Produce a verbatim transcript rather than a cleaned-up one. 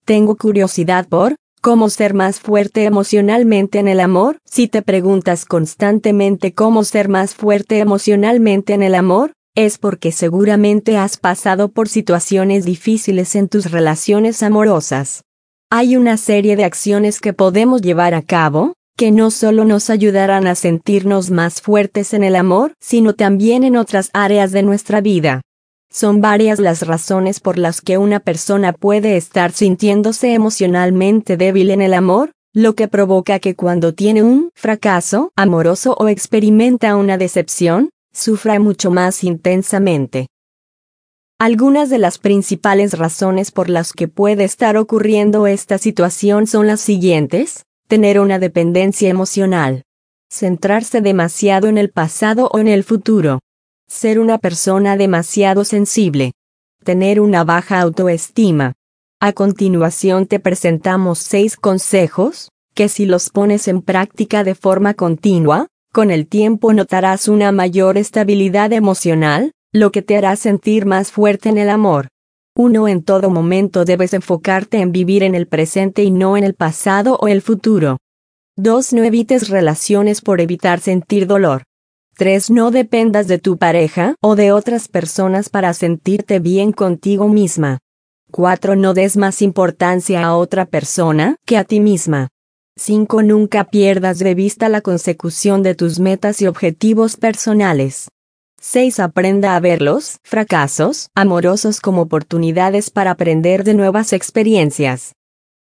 Tengo curiosidad por ¿cómo ser más fuerte emocionalmente en el amor? Si te preguntas constantemente cómo ser más fuerte emocionalmente en el amor, es porque seguramente has pasado por situaciones difíciles en tus relaciones amorosas. Hay una serie de acciones que podemos llevar a cabo, que no solo nos ayudarán a sentirnos más fuertes en el amor, sino también en otras áreas de nuestra vida. Son varias las razones por las que una persona puede estar sintiéndose emocionalmente débil en el amor, lo que provoca que cuando tiene un fracaso amoroso o experimenta una decepción, sufra mucho más intensamente. Algunas de las principales razones por las que puede estar ocurriendo esta situación son las siguientes: tener una dependencia emocional, centrarse demasiado en el pasado o en el futuro, ser una persona demasiado sensible, tener una baja autoestima. A continuación te presentamos seis consejos, que si los pones en práctica de forma continua, con el tiempo notarás una mayor estabilidad emocional, lo que te hará sentir más fuerte en el amor. uno En todo momento debes enfocarte en vivir en el presente y no en el pasado o el futuro. dos No evites relaciones por evitar sentir dolor. tres No dependas de tu pareja o de otras personas para sentirte bien contigo misma. cuatro No des más importancia a otra persona que a ti misma. cinco Nunca pierdas de vista la consecución de tus metas y objetivos personales. seis Aprenda a ver los fracasos amorosos como oportunidades para aprender de nuevas experiencias.